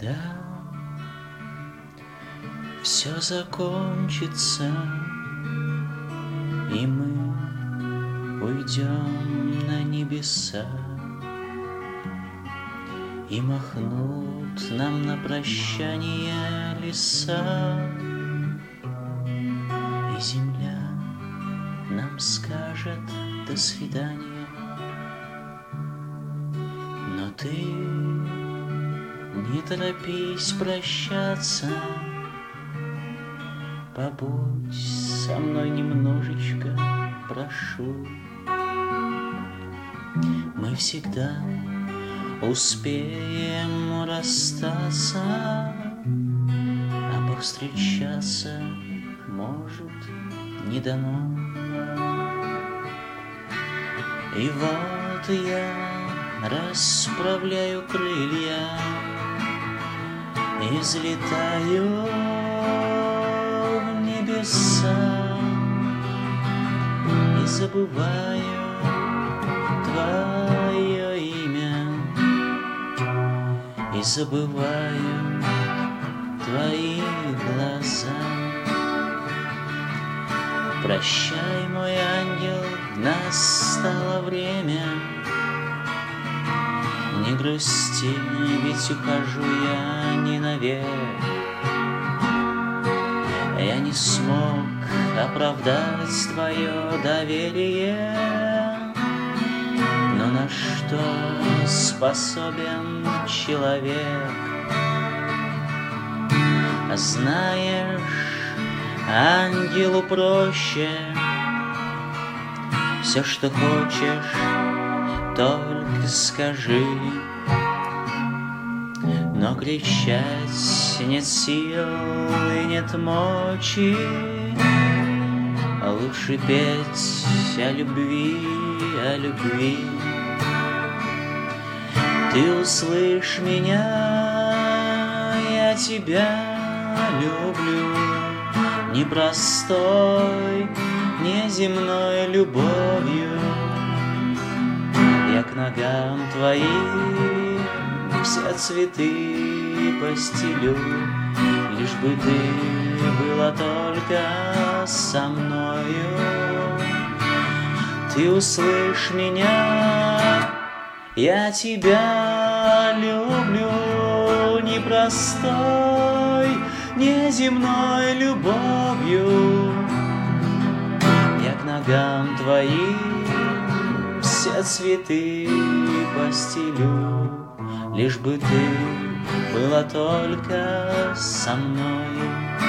когда все закончится, и мы уйдем на небеса, и махнут нам на прощание леса, и земля нам скажет до свидания. Но ты не торопись прощаться, побудь со мной немножечко, прошу. Мы всегда успеем расстаться, а повстречаться, может, не дано. И вот я расправляю крылья и взлетаю в небеса, и забываю твое имя, и забываю твои глаза. Прощай, мой ангел, настало время. Не грусти, ведь ухожу я не навек. Я не смог оправдать твое доверие, но на что способен человек? Знаешь, ангелу проще, все, что хочешь, только скажи. Но кричать нет сил и нет мочи, а лучше петь о любви, о любви. Ты услышь меня, я тебя люблю, непростой, неземной любовью. Я к ногам твоим все цветы постелю, лишь бы ты была только со мною. Ты услышь меня, я тебя люблю, непростой, неземной любовью. Я к ногам твоим все цветы постелю, лишь бы ты была только со мной.